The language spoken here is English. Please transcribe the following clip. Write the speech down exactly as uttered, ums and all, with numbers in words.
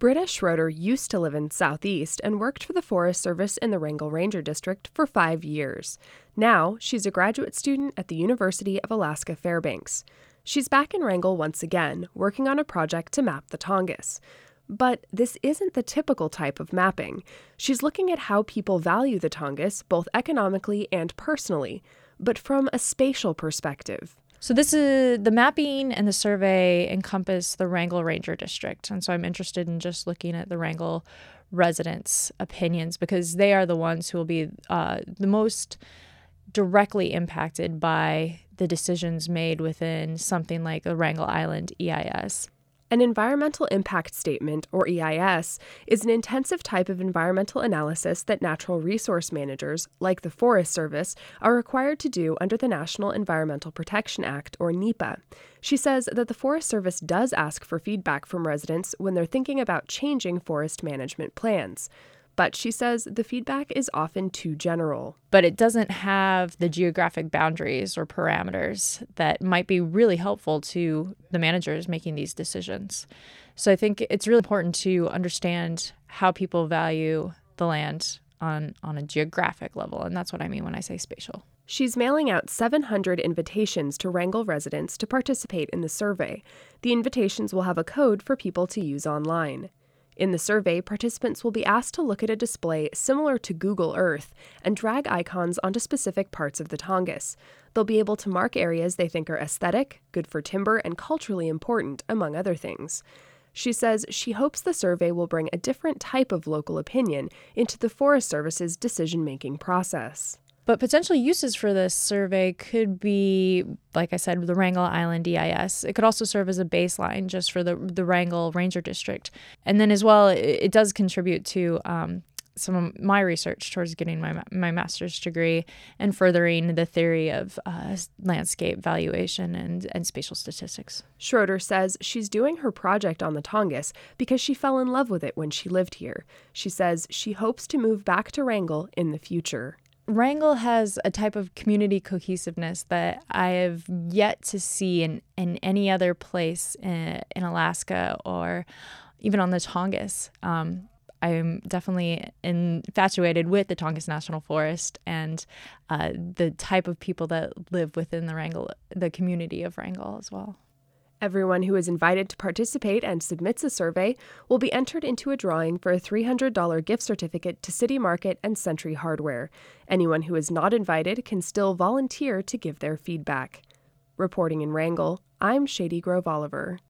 Britta Schroeder used to live in Southeast and worked for the Forest Service in the Wrangell Ranger District for five years. Now, she's a graduate student at the University of Alaska Fairbanks. She's back in Wrangell once again, working on a project to map the Tongass. But this isn't the typical type of mapping. She's looking at how people value the Tongass, both economically and personally, but from a spatial perspective. So this is the mapping and the survey encompass the Wrangell Ranger District. And so I'm interested in just looking at the Wrangell residents' opinions because they are the ones who will be uh, the most directly impacted by the decisions made within something like the Wrangell Island E I S. An environmental impact statement, or E I S, is an intensive type of environmental analysis that natural resource managers, like the Forest Service, are required to do under the National Environmental Protection Act, or NEPA. She says that the Forest Service does ask for feedback from residents when they're thinking about changing forest management plans. But she says the feedback is often too general. But it doesn't have the geographic boundaries or parameters that might be really helpful to the managers making these decisions. So I think it's really important to understand how people value the land on, on a geographic level, and that's what I mean when I say spatial. She's mailing out seven hundred invitations to Wrangell residents to participate in the survey. The invitations will have a code for people to use online. In the survey, participants will be asked to look at a display similar to Google Earth and drag icons onto specific parts of the Tongass. They'll be able to mark areas they think are aesthetic, good for timber, and culturally important, among other things. She says she hopes the survey will bring a different type of local opinion into the Forest Service's decision-making process. But potential uses for this survey could be, like I said, the Wrangell Island E I S. It could also serve as a baseline just for the the Wrangell Ranger District. And then as well, it, it does contribute to um, some of my research towards getting my my master's degree and furthering the theory of uh, landscape valuation and, and spatial statistics. Schroeder says she's doing her project on the Tongass because she fell in love with it when she lived here. She says she hopes to move back to Wrangell in the future. Wrangell has a type of community cohesiveness that I have yet to see in, in any other place in, in Alaska or even on the Tongass. Um, I'm definitely infatuated with the Tongass National Forest and uh, the type of people that live within the Wrangell, the community of Wrangell as well. Everyone who is invited to participate and submits a survey will be entered into a drawing for a three hundred dollars gift certificate to City Market and Century Hardware. Anyone who is not invited can still volunteer to give their feedback. Reporting in Wrangell, I'm Shady Grove Oliver.